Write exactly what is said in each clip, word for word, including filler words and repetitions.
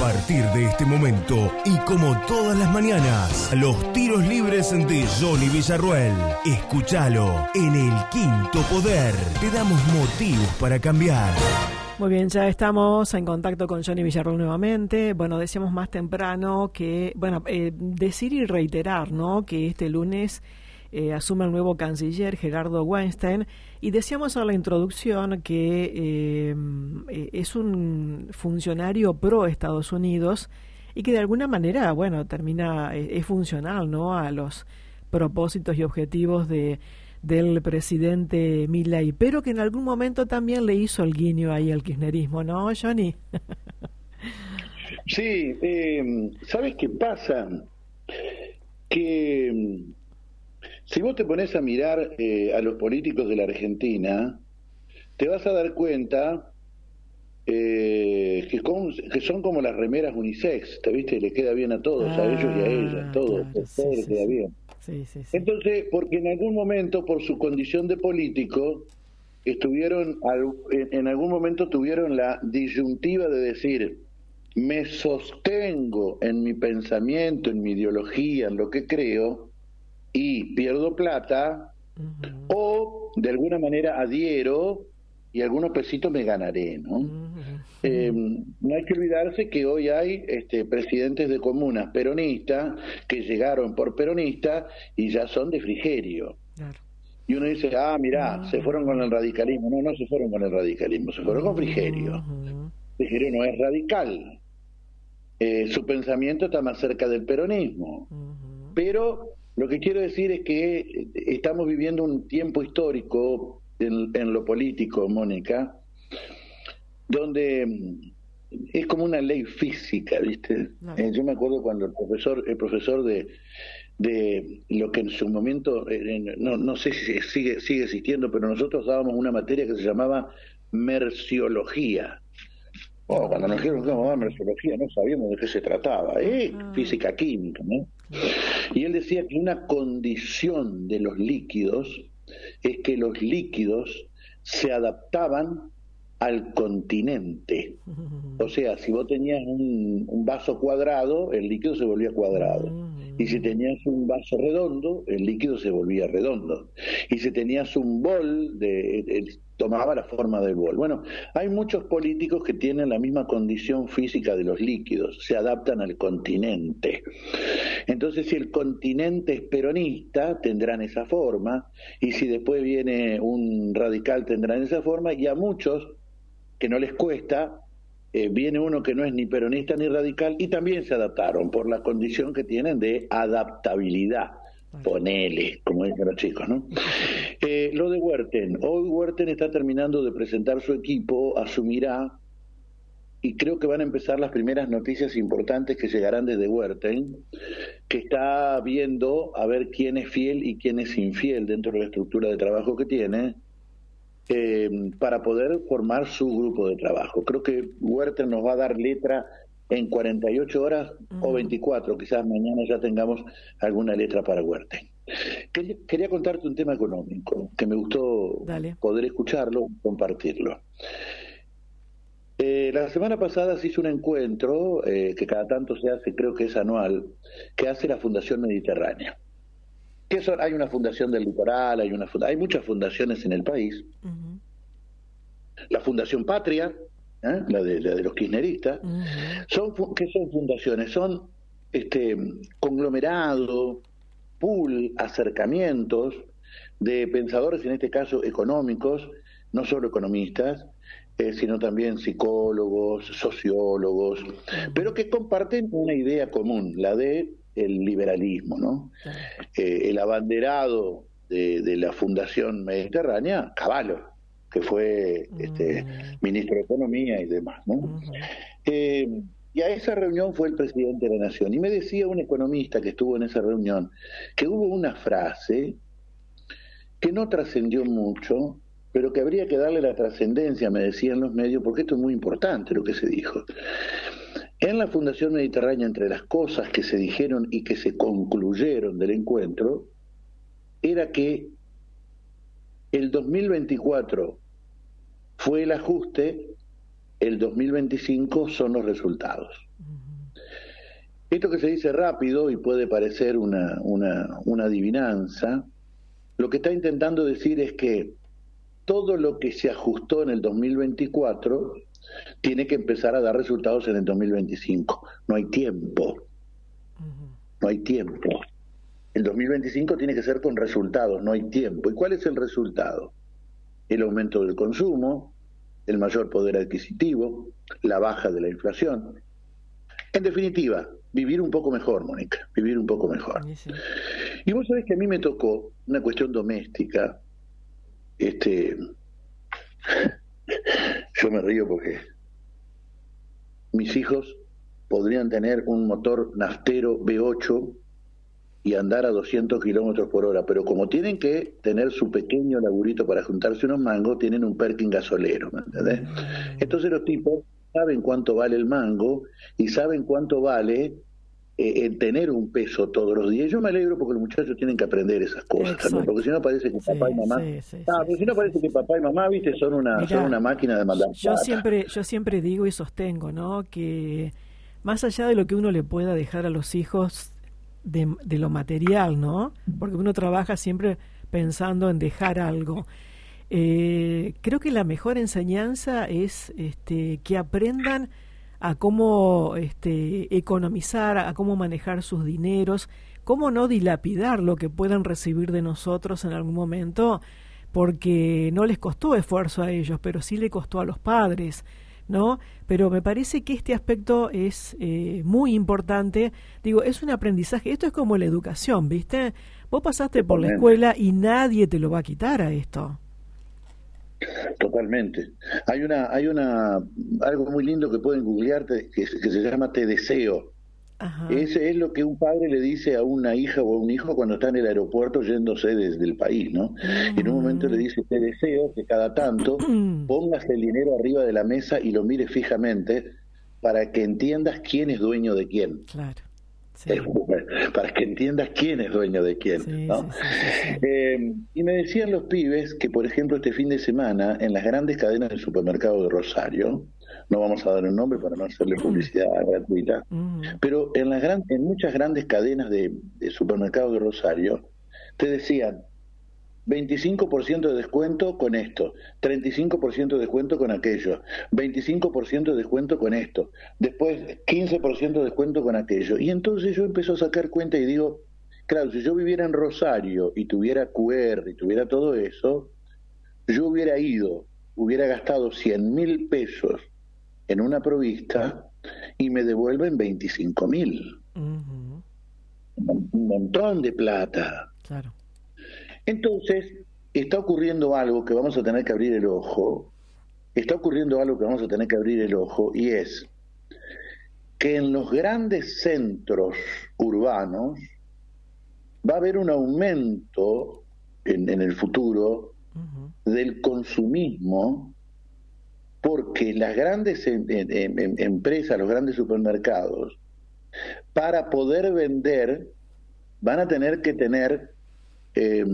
partir de este momento y como todas las mañanas, los tiros libres de Johnny Villarruel. Escúchalo en El Quinto Poder. Te damos motivos para cambiar. Muy bien, ya estamos en contacto con Johnny Villarruel nuevamente. Bueno, decíamos más temprano que, bueno, eh, decir y reiterar, ¿no?, que este lunes eh, asume el nuevo canciller Gerardo Weinstein, y decíamos en la introducción que eh, eh, es un funcionario pro Estados Unidos y que de alguna manera, bueno, termina, eh, es funcional, ¿no?, a los propósitos y objetivos de del presidente Milei, pero que en algún momento también le hizo el guiño ahí al kirchnerismo, ¿no, Johnny? Sí, eh, ¿sabes qué pasa? Que si vos te pones a mirar eh, a los políticos de la Argentina, te vas a dar cuenta eh, que, con, que son como las remeras unisex, ¿te viste? Le queda bien a todos, ah, a ellos y a ellas, todo, claro, todo sí, les sí, queda sí. bien. Sí, sí, sí. Entonces, porque en algún momento, por su condición de político, estuvieron, en algún momento tuvieron la disyuntiva de decir, me sostengo en mi pensamiento, en mi ideología, en lo que creo, y pierdo plata, uh-huh. o de alguna manera adhiero y algunos pesitos me ganaré, ¿no? Uh-huh. Eh, no hay que olvidarse que hoy hay este, presidentes de comunas peronistas que llegaron por peronistas y ya son de Frigerio. Claro. Y uno dice, ah, mirá, uh-huh. se fueron con el radicalismo. No, no se fueron con el radicalismo, se fueron uh-huh. con Frigerio. Uh-huh. Frigerio no es radical. Eh, su pensamiento está más cerca del peronismo. Uh-huh. Pero lo que quiero decir es que estamos viviendo un tiempo histórico en, en lo político, Mónica, donde es como una ley física, ¿viste? No. Eh, yo me acuerdo cuando el profesor, el profesor de, de lo que en su momento, eh, no, no sé si sigue, sigue existiendo, pero nosotros dábamos una materia que se llamaba merciología. Oh, cuando nos dijeron que íbamos a dar merciología no sabíamos de qué se trataba, ¿eh? Ah. Física química, ¿no? Y él decía que una condición de los líquidos es que los líquidos se adaptaban al continente. O sea, si vos tenías un, un vaso cuadrado, el líquido se volvía cuadrado. Y si tenías un vaso redondo, el líquido se volvía redondo. Y si tenías un bol, de, de, tomaba la forma del bol. Bueno, hay muchos políticos que tienen la misma condición física de los líquidos, se adaptan al continente. Entonces, si el continente es peronista, tendrán esa forma, y si después viene un radical, tendrán esa forma, y a muchos que no les cuesta, eh, viene uno que no es ni peronista ni radical, y también se adaptaron por la condición que tienen de adaptabilidad. Ponele, como dicen los chicos, ¿no? Eh, lo de Huerten. Hoy Huerten está terminando de presentar su equipo, asumirá, y creo que van a empezar las primeras noticias importantes que llegarán desde Huerten, que está viendo a ver quién es fiel y quién es infiel dentro de la estructura de trabajo que tiene, eh, para poder formar su grupo de trabajo. Creo que Huerten nos va a dar letra en cuarenta y ocho horas uh-huh. o veinticuatro, quizás mañana ya tengamos alguna letra para Huerten. Quería, quería contarte un tema económico, que me gustó Dale. poder escucharlo, compartirlo. Eh, la semana pasada se hizo un encuentro, eh, que cada tanto se hace, creo que es anual, que hace la Fundación Mediterránea. Que son, hay una fundación del litoral, hay, una, hay muchas fundaciones en el país. Uh-huh. La Fundación Patria, ¿eh? la, de, la de los kirchneristas, uh-huh. son, ¿qué son fundaciones? Son este conglomerado, pool, acercamientos de pensadores, en este caso económicos, no solo economistas, eh, sino también psicólogos, sociólogos, uh-huh. pero que comparten una idea común, la de el liberalismo, ¿no? Uh-huh. Eh, el abanderado de, de la Fundación Mediterránea, Cavallo, que fue este, uh-huh. ministro de Economía y demás, ¿no? Uh-huh. Eh, y a esa reunión fue el presidente de la Nación, y me decía un economista que estuvo en esa reunión, que hubo una frase que no trascendió mucho, pero que habría que darle la trascendencia, me decían los medios, porque esto es muy importante lo que se dijo. En la Fundación Mediterránea, entre las cosas que se dijeron y que se concluyeron del encuentro, era que el dos mil veinticuatro fue el ajuste, el dos mil veinticinco son los resultados. Esto que se dice rápido y puede parecer una, una, una adivinanza, lo que está intentando decir es que todo lo que se ajustó en el dos mil veinticuatro tiene que empezar a dar resultados en el dos mil veinticinco. No hay tiempo. No hay tiempo. El dos mil veinticinco tiene que ser con resultados, no hay tiempo. ¿Y cuál es el resultado? El aumento del consumo, el mayor poder adquisitivo, la baja de la inflación. En definitiva, vivir un poco mejor, Mónica, vivir un poco mejor. Sí, sí. Y vos sabés que a mí me tocó una cuestión doméstica. Este, yo me río porque mis hijos podrían tener un motor naftero V ocho y andar a doscientos kilómetros por hora, pero como tienen que tener su pequeño laburito para juntarse unos mangos, tienen un Perkin gasolero, ¿me entendés? Entonces los tipos saben cuánto vale el mango y saben cuánto vale eh, el tener un peso todos los días. Yo me alegro porque los muchachos tienen que aprender esas cosas, ¿no? Porque si no parece que sí, papá y mamá, sí, sí, ah, porque sí, si no parece sí, que papá y mamá, viste, son una, Mirá, son una máquina de mandar yo plata. siempre, yo siempre digo y sostengo, ¿no? Que más allá de lo que uno le pueda dejar a los hijos de, de lo material, ¿no? Porque uno trabaja siempre pensando en dejar algo. Eh, creo que la mejor enseñanza es este, que aprendan a cómo este, economizar, a cómo manejar sus dineros, cómo no dilapidar lo que puedan recibir de nosotros en algún momento, porque no les costó esfuerzo a ellos, pero sí le costó a los padres, ¿no? Pero me parece que este aspecto es eh, muy importante. Digo, es un aprendizaje. Esto es como la educación, ¿viste? Vos pasaste por la escuela y nadie te lo va a quitar a esto. Totalmente. Hay una, hay una, algo muy lindo que pueden googlearte que, que se llama Te deseo. Ajá. Ese es lo que un padre le dice a una hija o a un hijo cuando está en el aeropuerto yéndose desde el país, ¿no? Mm. En un momento le dice, te deseo que cada tanto pongas el dinero arriba de la mesa y lo mires fijamente para que entiendas quién es dueño de quién. Claro. Sí. Para que entiendas quién es dueño de quién, sí, ¿no? Sí, sí, sí, sí. Eh, y me decían los pibes que, por ejemplo, este fin de semana, en las grandes cadenas de supermercado de Rosario, no vamos a dar un nombre para no hacerle publicidad gratuita, uh-huh. pero en las gran, en muchas grandes cadenas de, de supermercados de Rosario, te decían veinticinco por ciento de descuento con esto, treinta y cinco por ciento de descuento con aquello, veinticinco por ciento de descuento con esto, después quince por ciento de descuento con aquello. Y entonces yo empiezo a sacar cuenta y digo, claro, si yo viviera en Rosario y tuviera Q R y tuviera todo eso, yo hubiera ido, hubiera gastado cien mil pesos en una provista y me devuelven veinticinco mil. Uh-huh. Un montón de plata. Claro. Entonces, está ocurriendo algo que vamos a tener que abrir el ojo, está ocurriendo algo que vamos a tener que abrir el ojo, y es que en los grandes centros urbanos va a haber un aumento en, en el futuro uh-huh. del consumismo, porque las grandes em, em, em, empresas, los grandes supermercados, para poder vender, van a tener que tener Eh,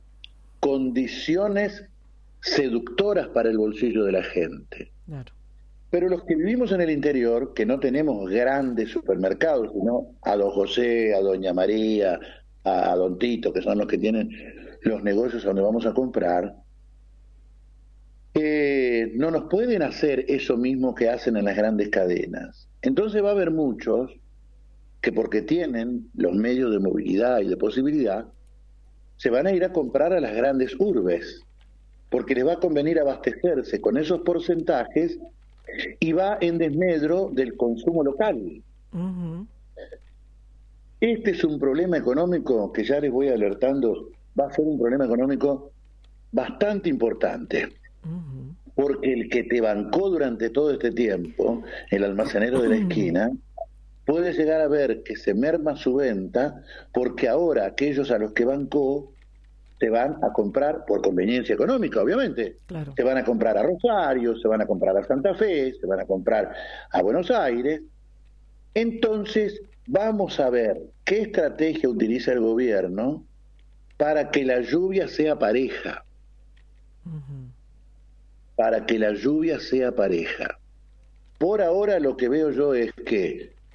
condiciones seductoras para el bolsillo de la gente. Claro. Pero los que vivimos en el interior, que no tenemos grandes supermercados, sino a don José, a doña María, a, a don Tito, que son los que tienen los negocios donde vamos a comprar, eh, no nos pueden hacer eso mismo que hacen en las grandes cadenas. Entonces va a haber muchos que, porque tienen los medios de movilidad y de posibilidad, se van a ir a comprar a las grandes urbes, porque les va a convenir abastecerse con esos porcentajes y va en desmedro del consumo local. Uh-huh. Este es un problema económico que ya les voy alertando, va a ser un problema económico bastante importante, uh-huh. porque el que te bancó durante todo este tiempo, el almacenero de la esquina, puede llegar a ver que se merma su venta porque ahora aquellos a los que bancó se van a comprar por conveniencia económica, obviamente. Claro. Se van a comprar a Rosario, se van a comprar a Santa Fe, se van a comprar a Buenos Aires. Entonces, vamos a ver qué estrategia utiliza el gobierno para que la lluvia sea pareja. Uh-huh. Para que la lluvia sea pareja. Por ahora lo que veo yo es que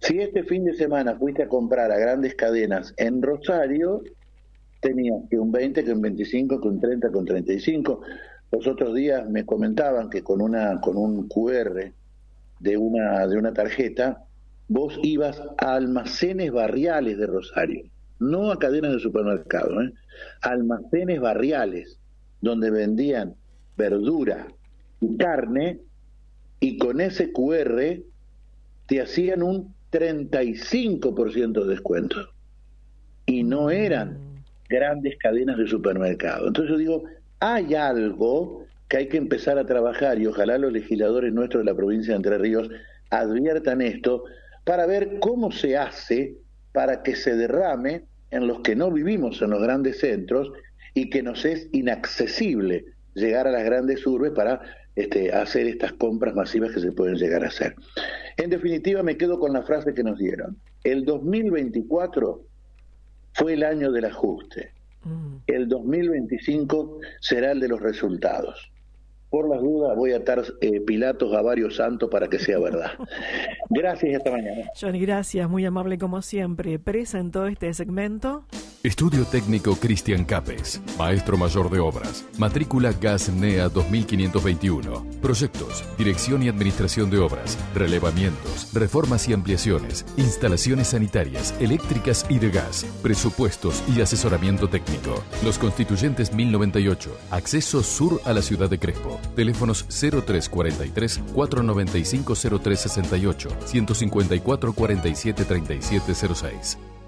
Si este fin de semana fuiste a comprar a grandes cadenas en Rosario, tenías que un veinte, que un veinticinco, que un treinta, que un treinta y cinco. Los otros días me comentaban que con una con un cu erre de una de una tarjeta, vos ibas a almacenes barriales de Rosario, no a cadenas de supermercado, ¿eh? Almacenes barriales, donde vendían verdura y carne, y con ese cu erre te hacían un treinta y cinco por ciento de descuento. Y no eran grandes cadenas de supermercado. Entonces yo digo, hay algo que hay que empezar a trabajar, y ojalá los legisladores nuestros de la provincia de Entre Ríos adviertan esto, para ver cómo se hace para que se derrame en los que no vivimos en los grandes centros y que nos es inaccesible llegar a las grandes urbes para este, hacer estas compras masivas que se pueden llegar a hacer. En definitiva, me quedo con la frase que nos dieron. El dos mil veinticuatro fue el año del ajuste. El dos mil veinticinco será el de los resultados. Por las dudas voy a atar eh, Pilatos a varios santos para que sea verdad. Gracias y hasta mañana. Johnny, gracias, muy amable como siempre. Presentó este segmento Estudio Técnico Cristian Capes, Maestro Mayor de Obras, matrícula G A S N E A dos mil quinientos veintiuno. Proyectos, Dirección y Administración de Obras, relevamientos, reformas y ampliaciones, instalaciones sanitarias, eléctricas y de gas, presupuestos y asesoramiento técnico. Los Constituyentes mil noventa y ocho, acceso sur a la ciudad de Crespo. Teléfonos cero tres cuarenta y tres, cuatrocientos noventa y cinco, cero tres sesenta y ocho, ciento cincuenta y cuatro, cuarenta y siete, treinta y siete cero seis.